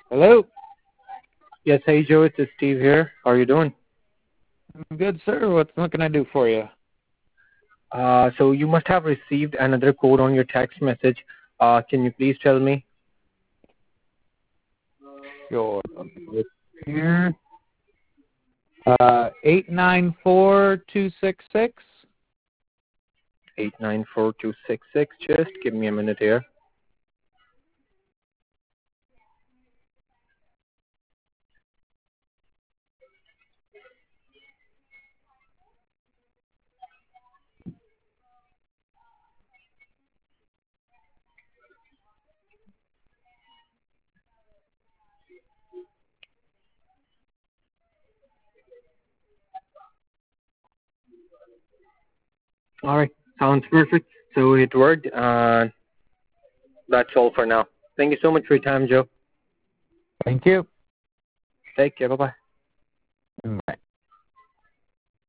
Hello? Yes, hey Joe, it's Steve here. How are you doing? I'm good, sir. What can I do for you? So you must have received another code on your text message. Can you please tell me? Sure. Let me look here. 894266. 894266. Just give me a minute here. All right, sounds perfect. So it worked. That's all for now. Thank you so much for your time, Joe. Thank you. Take care. Bye bye.